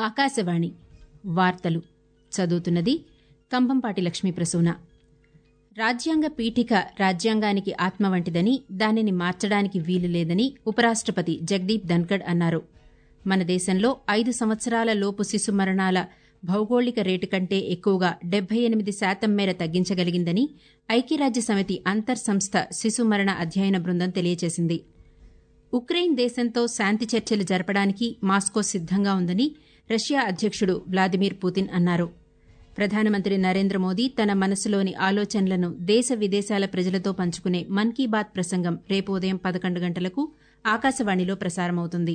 ఆకాశవాణి వార్తలు చదువుతున్నది కంభంపాటి లక్ష్మీప్రసూన. రాజ్యాంగ పీఠిక రాజ్యాంగానికి ఆత్మ వంటిదని, దానిని మార్చడానికి వీలులేదని ఉపరాష్టపతి జగదీప్ ధన్కడ్ అన్నారు. మన దేశంలో 5 సంవత్సరాల లోపు శిశు మరణాల భౌగోళిక రేటు కంటే ఎక్కువగా 78% మేర తగ్గించగలిగిందని ఐక్యరాజ్యసమితి అంతర్ సంస్థ శిశు మరణ అధ్యయన బృందం తెలియజేసింది. ఉక్రెయిన్ దేశంతో శాంతి చర్చలు జరపడానికి మాస్కో సిద్దంగా ఉందని రష్యా అధ్యక్షుడు వ్లాదిమిర్ పుతిన్ అన్నారు. ప్రధానమంత్రి నరేంద్ర మోదీ తన మనసులోని ఆలోచనలను దేశ విదేశాల ప్రజలతో పంచుకునే మన్ కీ బాత్ ప్రసంగం రేపు ఉదయం 11 గంటలకు ఆకాశవాణిలో ప్రసారమవుతుంది.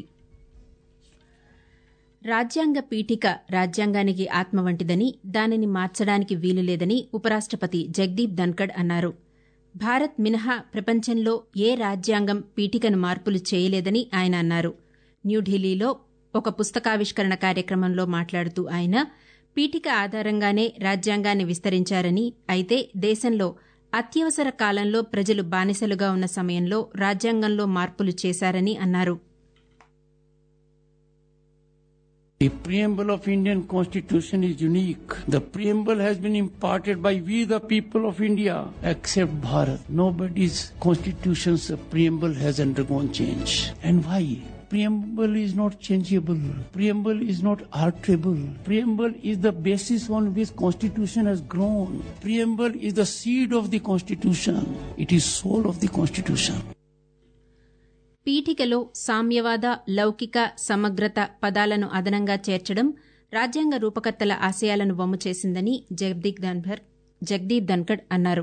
రాజ్యాంగ పీఠిక రాజ్యాంగానికి ఆత్మ వంటిదని, దానిని మార్చడానికి వీలులేదని ఉపరాష్టపతి జగదీప్ ధన్కడ్ అన్నారు. భారత్ మినహా ప్రపంచంలో ఏ రాజ్యాంగం పీఠికను మార్పులు చేయలేదని ఆయన అన్నారు. న్యూఢిల్లీలో ఒక పుస్తకావిష్కరణ కార్యక్రమంలో మాట్లాడుతూ ఆయన పీఠిక ఆధారంగానే రాజ్యాంగాన్ని విస్తరించారని, అయితే దేశంలో అత్యవసర కాలంలో ప్రజలు బానిసలుగా ఉన్న సమయంలో రాజ్యాంగంలో మార్పులు చేశారని అన్నారు. The preamble of Indian Constitution is unique. The preamble has been imparted by we the people of India, except Bharat. Nobody's constitution's preamble has undergone change. And why? Preamble is not changeable. Preamble is not alterable. Preamble is the basis on which Constitution has grown. Preamble is the seed of the Constitution. It is soul of the Constitution. పీఠికలో సామ్యవాద, లౌకిక, సమగ్రత పదాలను అదనంగా చేర్చడం రాజ్యాంగ రూపకర్తల ఆశయాలను వమ్ము చేసిందని జగదీప్ ధన్కడ్ అన్నారు.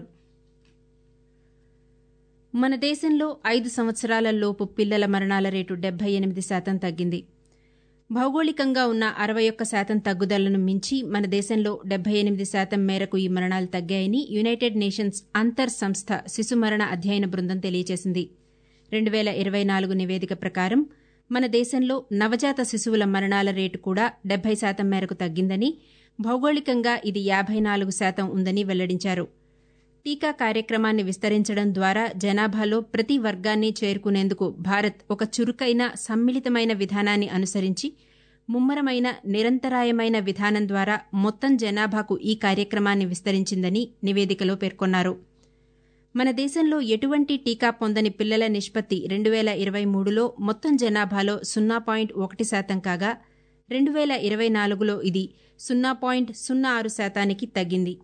మన దేశంలో 5 సంవత్సరాల లోపు పిల్లల మరణాల రేటు 78% తగ్గింది. భౌగోళికంగా ఉన్న 61% తగ్గుదలను మించి మన దేశంలో 78% మేరకు ఈ మరణాలు తగ్గాయని యునైటెడ్ నేషన్స్ అంతర్ సంస్థ శిశు మరణ అధ్యయన బృందం తెలియజేసింది. 2024 నివేదిక ప్రకారం మన దేశంలో నవజాత శిశువుల మరణాల రేటు కూడా 70% మేరకు తగ్గిందని, భౌగోళికంగా ఇది 54% ఉందని వెల్లడించారు. టీకా కార్యక్రమాన్ని విస్తరించడం ద్వారా జనాభాలో ప్రతి వర్గాన్ని చేరుకునేందుకు భారత్ ఒక చురుకైన, సమ్మిళితమైన విధానాన్ని అనుసరించి ముమ్మరమైన, నిరంతరాయమైన విధానం ద్వారా మొత్తం జనాభాకు ఈ కార్యక్రమాన్ని విస్తరించిందని నివేదికలో పేర్కొన్నారు. మన దేశంలో ఎటువంటి టీకా పొందని పిల్లల నిష్పత్తి 2023లో మొత్తం జనాభాలో 0.1% కాగా 2024లో ఇది 0.06%కి తగ్గింది.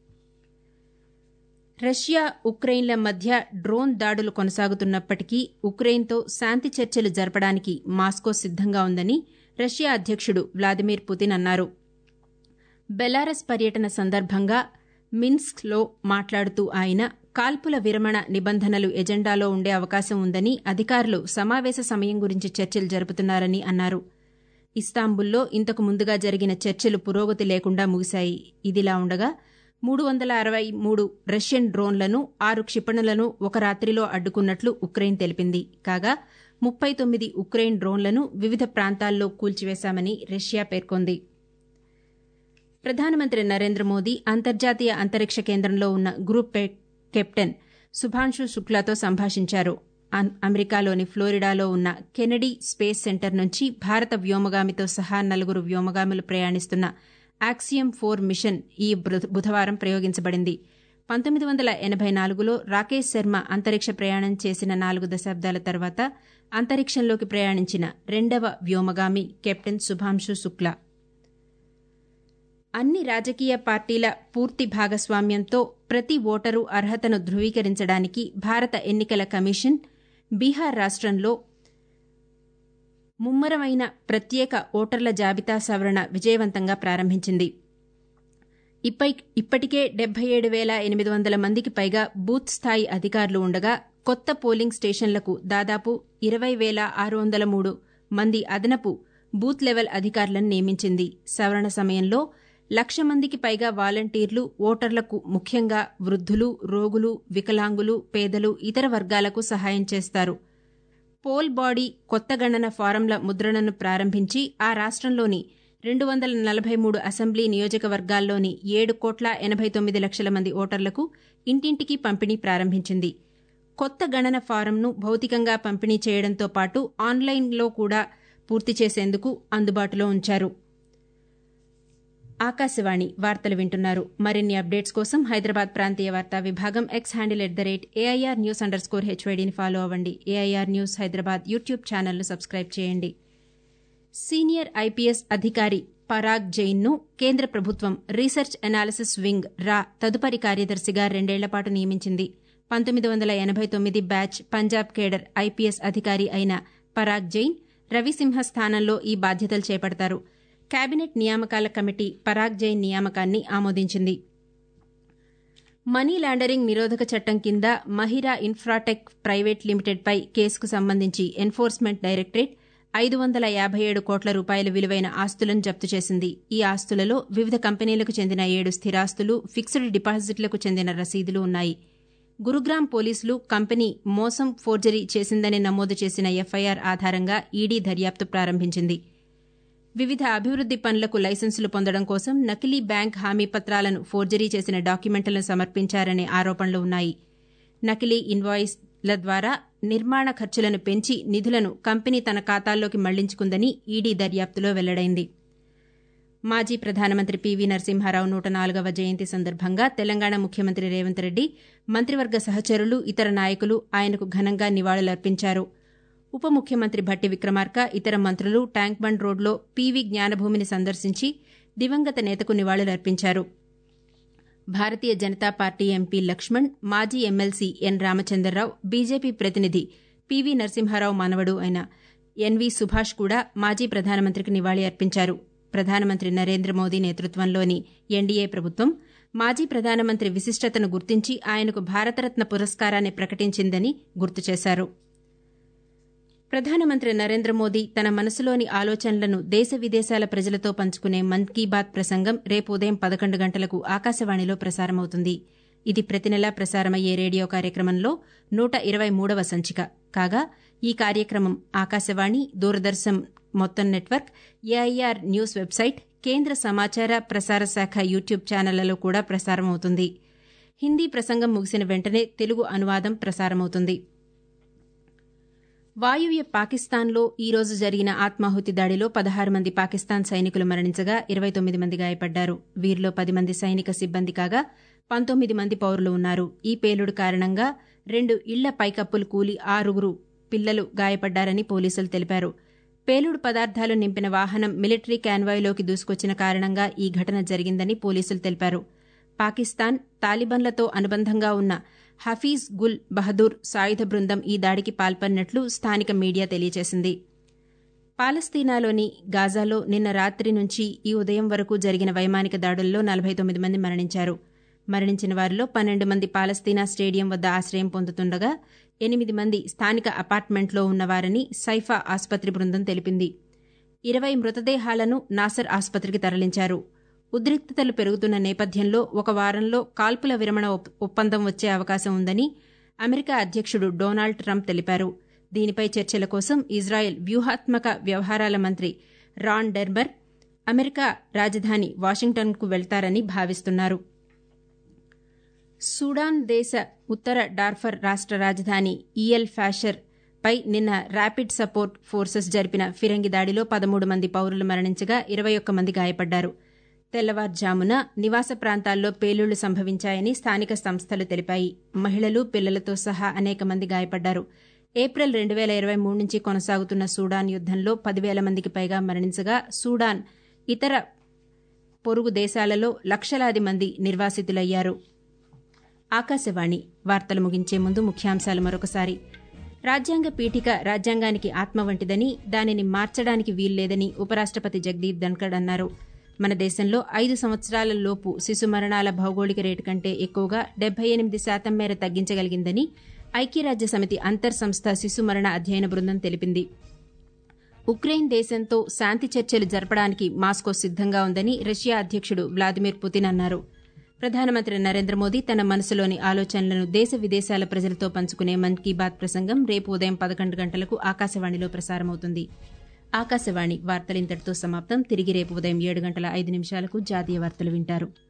రష్యా, ఉక్రెయిన్ల మధ్య డ్రోన్ దాడులు కొనసాగుతున్నప్పటికీ ఉక్రెయిన్తో శాంతి చర్చలు జరపడానికి మాస్కో సిద్దంగా ఉందని రష్యా అధ్యక్షుడు వ్లాదిమిర్ పుతిన్ అన్నారు. బెలారస్ పర్యటన సందర్భంగా మిన్స్క్లో మాట్లాడుతూ ఆయన కాల్పుల విరమణ నిబంధనలు ఎజెండాలో ఉండే అవకాశం ఉందని, అధికారులు సమావేశ సమయం గురించి చర్చలు జరుపుతున్నారని అన్నారు. ఇస్తాంబుల్లో ఇంతకు ముందుగా జరిగిన చర్చలు పురోగతి లేకుండా ముగిశాయి. ఇదిలా ఉండగా 363 రష్యన్ డ్రోన్లను, 6 క్షిపణులను ఒక రాత్రిలో అడ్డుకున్నట్లు ఉక్రెయిన్ తెలిపింది. కాగా 39 ఉక్రెయిన్ డ్రోన్లను వివిధ ప్రాంతాల్లో కూల్చివేశామని రష్యా పేర్కొంది. ప్రధానమంత్రి నరేంద్ర మోదీ అంతర్జాతీయ అంతరిక్ష కేంద్రంలో ఉన్న గ్రూప్ కెప్టెన్ శుభాంశు శుక్లాతో సంభాషించారు. అమెరికాలోని ఫ్లోరిడాలో ఉన్న కెనడీ స్పేస్ సెంటర్ నుంచి భారత వ్యోమగామితో సహా 4 వ్యోమగాములు ప్రయాణిస్తున్న యాక్సియం 4 మిషన్ ఈ బుధవారం ప్రయోగించబడింది. 1984లో రాకేష్ శర్మ అంతరిక్ష ప్రయాణం చేసిన 4 దశాబ్దాల తర్వాత అంతరిక్షంలోకి ప్రయాణించిన 2వ వ్యోమగామి కెప్టెన్ శుభాంశు శుక్లా. అన్ని రాజకీయ పార్టీల పూర్తి భాగస్వామ్యంతో ప్రతి ఓటరు అర్హతను ధృవీకరించడానికి భారత ఎన్నికల కమిషన్ బీహార్ రాష్టంలో ముమ్మరమైన ప్రత్యేక ఓటర్ల జాబితా సవరణ విజయవంతంగా ప్రారంభించింది. ఇప్పటికే 77,800 మందికి పైగా బూత్ స్థాయి అధికారులు ఉండగా కొత్త పోలింగ్ స్టేషన్లకు దాదాపు 20,603 మంది అదనపు బూత్ లెవెల్ అధికారులను నియమించింది. సవరణ సమయంలో 1,00,000 మందికి పైగా వాలంటీర్లు ఓటర్లకు, ముఖ్యంగా వృద్ధులు, రోగులు, వికలాంగులు, పేదలు, ఇతర వర్గాలకు సహాయం చేస్తారు. పోల్ బాడీ కొత్త గణన ఫారంల ముద్రణను ప్రారంభించి ఆ రాష్టంలోని 243 అసెంబ్లీ నియోజకవర్గాల్లోని 7,89,00,000 మంది ఓటర్లకు ఇంటింటికి పంపిణీ ప్రారంభించింది. కొత్త గణన ఫారంను భౌతికంగా పంపిణీ చేయడంతో పాటు ఆన్లైన్లో కూడా పూర్తి చేసేందుకు అందుబాటులో ఉంచారు. ఆకాశవాణి వార్తలు వింటున్నారు. మరిన్ని అప్డేట్స్ కోసం హైదరాబాద్ ప్రాంతీయ వార్తా విభాగం ఎక్స్ హ్యాండిల్ @AIR News_HYDని ఫాలో అవ్వండి. AIR న్యూస్ హైదరాబాద్ యూట్యూబ్ ఛానల్ను సబ్స్క్రైబ్ చేయండి. సీనియర్ ఐపీఎస్ అధికారి పరాగ్ జైన్ను కేంద్ర ప్రభుత్వం రీసెర్చ్ అనాలిసిస్ వింగ్ తదుపరి కార్యదర్శిగా 2 ఏళ్ల పాటు నియమించింది. 1989 బ్యాచ్ పంజాబ్ కేడర్ ఐపీఎస్ అధికారి అయిన పరాగ్ జైన్ రవిసింహ స్థానంలో ఈ బాధ్యతలు చేపడతారు. కేబినెట్ నియామకాల కమిటీ పరాగ్ జైన్ నియామకాన్ని ఆమోదించింది. మనీ లాండరింగ్ నిరోధక చట్టం కింద మహిరా ఇన్ఫ్రాటెక్ ప్రైవేట్ లిమిటెడ్పై కేసుకు సంబంధించి ఎన్ఫోర్స్మెంట్ డైరెక్టరేట్ 557 కోట్ల రూపాయల విలువైన ఆస్తులను జప్తు చేసింది. ఈ ఆస్తులలో వివిధ కంపెనీలకు చెందిన 7 స్థిరాస్తులు, ఫిక్స్డ్ డిపాజిట్లకు చెందిన రసీదులు ఉన్నాయి. గురుగ్రామ్ పోలీసులు కంపెనీ మోసం ఫోర్జరీ చేసిందని నమోదు చేసిన ఎఫ్ఐఆర్ ఆధారంగా ఈడీ దర్యాప్తు ప్రారంభించింది. వివిధ అభివృద్ది పనులకు లైసెన్సులు పొందడం కోసం నకిలీ బ్యాంక్ హామీ పత్రాలను ఫోర్జరీ చేసిన డాక్యుమెంట్లను సమర్పించారనే ఆరోపణలు ఉన్నాయి. నకిలీ ఇన్వాయిస్ల ద్వారా నిర్మాణ ఖర్చులను పెంచి నిధులను కంపెనీ తన ఖాతాల్లోకి మళ్లించుకుందని ఈడీ దర్యాప్తులో వెల్లడైంది. మాజీ ప్రధానమంత్రి పివి నరసింహారావు 104వ జయంతి సందర్భంగా తెలంగాణ ముఖ్యమంత్రి రేవంత్ రెడ్డి, మంత్రివర్గ సహచరులు, ఇతర నాయకులు ఆయనకు ఘనంగా నివాళులర్పించారు. ఉప ముఖ్యమంత్రి భట్టి విక్రమార్క, ఇతర మంత్రులు ట్యాంక్ బండ్ రోడ్లో పీవీ జ్ఞానభూమిని సందర్శించి దివంగత నేతకు నివాళులర్పించారు. భారతీయ జనతా పార్టీ ఎంపీ లక్ష్మణ్, మాజీ ఎమ్మెల్సీ ఎన్ రామచంద్రరావు, బీజేపీ ప్రతినిధి పివి నరసింహారావు మనవడు అయిన ఎన్వీ సుభాష్ కూడా మాజీ ప్రధానమంత్రికి నివాళి అర్పించారు. ప్రధానమంత్రి నరేంద్ర మోదీ నేతృత్వంలోని ఎన్డీఏ ప్రభుత్వం మాజీ ప్రధానమంత్రి విశిష్టతను గుర్తించి ఆయనకు భారతరత్న పురస్కారాన్ని ప్రకటించిందని గుర్తు చేశారు. ప్రధానమంత్రి నరేంద్ర మోదీ తన మనసులోని ఆలోచనలను దేశ విదేశాల ప్రజలతో పంచుకునే మన్ కీ బాత్ ప్రసంగం రేపు ఉదయం 11 గంటలకు ఆకాశవాణిలో ప్రసారమవుతుంది. ఇది ప్రతి నెలా ప్రసారమయ్యే రేడియో కార్యక్రమంలో 123వ సంచిక కాగా ఈ కార్యక్రమం ఆకాశవాణి, దూరదర్శన్ మొత్తం నెట్వర్క్, ఏఐఆర్ న్యూస్ వెబ్సైట్, కేంద్ర సమాచార ప్రసార శాఖ యూట్యూబ్ ఛానళ్లలో కూడా ప్రసారమవుతుంది. హిందీ ప్రసంగం ముగిసిన వెంటనే తెలుగు అనువాదం ప్రసారమవుతుంది. వాయువ్య పాకిస్తాన్లో ఈ రోజు జరిగిన ఆత్మాహుతి దాడిలో 16 మంది పాకిస్తాన్ సైనికులు మరణించగా 29 మంది గాయపడ్డారు. వీరిలో 10 మంది సైనిక సిబ్బంది కాగా 19 మంది పౌరులు ఉన్నారు. ఈ పేలుడు కారణంగా 2 ఇళ్ల పైకప్పులు కూలి 6 పిల్లలు గాయపడ్డారని పోలీసులు తెలిపారు. పేలుడు పదార్థాలు నింపిన వాహనం మిలిటరీ కాన్వాయ్లోకి దూసుకొచ్చిన కారణంగా ఈ ఘటన జరిగిందని పోలీసులు తెలిపారు. పాకిస్తాన్, తాలిబాన్లతో అనుబంధంగా ఉన్న హఫీజ్ గుల్ బహదూర్ సాయుధ బృందం ఈ దాడికి పాల్పడినట్లు స్థానిక మీడియా తెలియజేసింది. పాలస్తీనాలోని గాజాలో నిన్న రాత్రి నుంచి ఈ ఉదయం వరకు జరిగిన వైమానిక దాడుల్లో 49 మంది మరణించారు. మరణించిన వారిలో 12 మంది పాలస్తీనా స్టేడియం వద్ద ఆశ్రయం పొందుతుండగా 8 మంది స్థానిక అపార్ట్మెంట్లో ఉన్నవారని సైఫా ఆసుపత్రి బృందం తెలిపింది. 20 మృతదేహాలను నాసర్ ఆసుపత్రికి తరలించారు. ఉద్రిక్తతలు పెరుగుతున్న నేపథ్యంలో ఒక వారంలో కాల్పుల విరమణ ఒప్పందం వచ్చే అవకాశం ఉందని అమెరికా అధ్యక్షుడు డొనాల్డ్ ట్రంప్ తెలిపారు. దీనిపై చర్చల కోసం ఇజ్రాయెల్ వ్యూహాత్మక వ్యవహారాల మంత్రి రాన్ డెర్మర్ అమెరికా రాజధాని వాషింగ్టన్కు వెళ్తారని భావిస్తున్నారు. సూడాన్ దేశ ఉత్తర డార్ఫర్ రాష్ట రాజధాని ఈఎల్ ఫ్యాషర్ పై నిన్న ర్యాపిడ్ సపోర్ట్ ఫోర్సెస్ జరిపిన ఫిరంగి దాడిలో 13 మంది పౌరులు మరణించగా 21 మంది గాయపడ్డారు. తెల్లవారుజామున నివాస ప్రాంతాల్లో పేలుళ్లు సంభవించాయని స్థానిక సంస్థలు తెలిపాయి. మహిళలు, పిల్లలతో సహా అనేక మంది గాయపడ్డారు. ఏప్రిల్ 2023 నుంచి కొనసాగుతున్న సూడాన్ యుద్దంలో 10,000 మందికి పైగా మరణించగా సూడాన్, ఇతర పొరుగు దేశాలలో లక్షలాది మంది నిర్వాసితులయ్యారు. ఆకాశవాణి వార్తలు ముగించే ముందు ముఖ్యాంశాలు మరొకసారి. రాజ్యాంగ పీఠిక రాజ్యాంగానికి ఆత్మ వంటిదని, దానిని మార్చడానికి వీల్లేదని ఉపరాష్టపతి జగదీప్ ధన్కడ్ అన్నారు. మన దేశంలో 5 సంవత్సరాల లోపు శిశు మరణాల భౌగోళిక రేటు కంటే ఎక్కువగా 78% మేర తగ్గించగలిగిందని ఐక్యరాజ్య సమితి అంతర్ సంస్థ శిశు మరణ అధ్యయన బృందం తెలిపింది. ఉక్రెయిన్ దేశంతో శాంతి చర్చలు జరపడానికి మాస్కో సిద్దంగా ఉందని రష్యా అధ్యక్షుడు వ్లాదిమిర్ పుతిన్ అన్నారు. ప్రధానమంత్రి నరేంద్ర మోదీ తన మనసులోని ఆలోచనలను దేశ విదేశాల ప్రజలతో పంచుకునే మన్ కీ బాత్ ప్రసంగం రేపు ఉదయం 11 గంటలకు ఆకాశవాణిలో ప్రసారమవుతుంది. ఆకాశవాణి వార్తలింతటితో సమాప్తం. తిరిగి రేపు ఉదయం 7 గంటల 5 నిమిషాలకు జాతీయ వార్తలు వింటారు.